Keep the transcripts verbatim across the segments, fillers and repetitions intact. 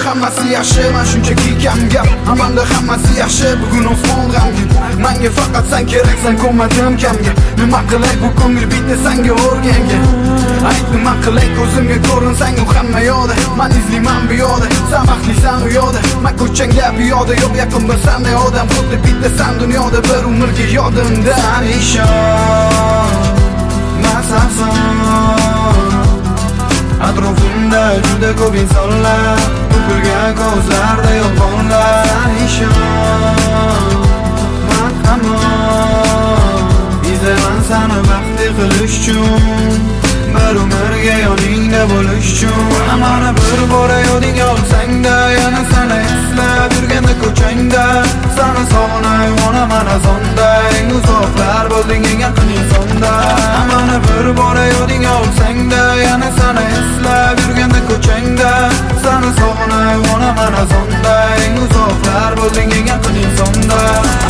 hammasi yaxshi, men shunchaki kam gap. Amanda hammasi yaxshi, bugun osmon g'amgin. Menga faqat sen keraksan, ko'madim kamga. Nima qilay bu ko'ngil bitdi senga o'rganga. Ayt nima qilay ko'zimga ko'rinsan u hamma yo'da. Men izlayman bu yo'da, sen baxtlisan u yo'da. Men ko'changda piyoda yo'q yaqinda sende odam. Xuddi bitta sen dunyoda bir umrga yodimda. Sen ishon, men sensan. Atrofimda juda ko'p insonlar, to'kilgan ko'zlarda yolg'onlar. Sen ishon, men hamon izlayman seni baxtli qilish uchun, bir umrga yoningda bo'lish uchun. Mana bir bora yodingga olsang-da, yana seni eslab yurganda ko'changda, seni sog'inay onaman azonda, eng uzoqlar bo'lding eng yaqin insonda. Mana bir bora yodingga olsang-da, yana seni eslab yurganda ko'changda, seni sog'inay onaman azonda, eng uzoqlar bo'lding eng yaqin insonda.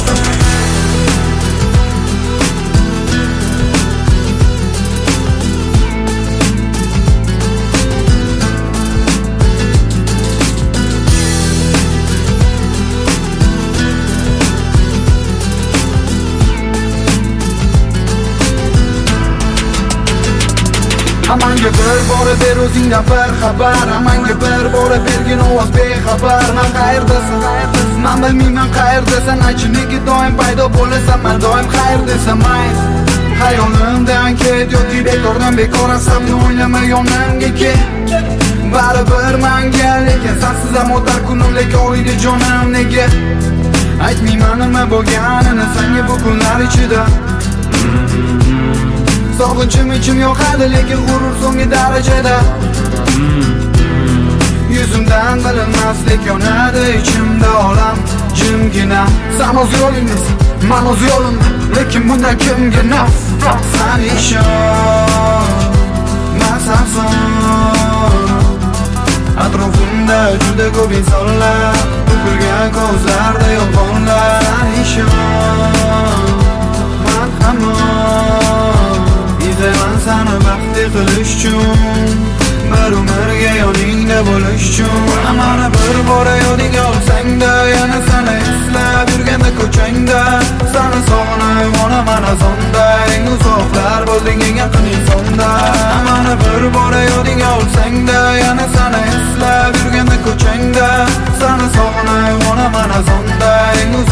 Amanga bir bora ber o'zingdan bir xabar, amanga bir bora bergin ovoz bexabar. Men qayerdasan, qayerdasan? Men bilmayman qayerdasan. Aychi nega doim paydo bo'lasan, men doim qayerdasan? Mayz hayolimdan ket yoki bekordan bekor asamni o'ylama yonimga kel. Baribir menga lekin sensiz ham o'tar kunim, lekin oyda jonim nega? Aytmayman nima bo'lganini senga bu kunlar ichida. Sog'inchim ichim yo'qadi, lekin g'urur so'nggi darajada. Yuzimdan bilinmaslik yonadi ichimda olam jimgina. Sen o'z yo'lingdasan, men o'z yo'limda, lekin bundan kimga naf? Sen ishon, men sensan. Atrofimda juda ko'p insonlar, to'kilgan ko'zlarda yolg'onlar. Sen ishon, men hamon izlayman seni baxtli qilish uchun, bir umrga yoningda bo'lish uchun. Mana bir bora yodingga olsang-da, yana seni eslab yurganda ko'changda, seni sog'inay onaman azonda, eng uzoqlar bo'lding eng yaqin insonda. Mana bir bora yodingga olsang-da, yana seni eslab yurganda ko'changda, seni sog'inay onaman azonda, eng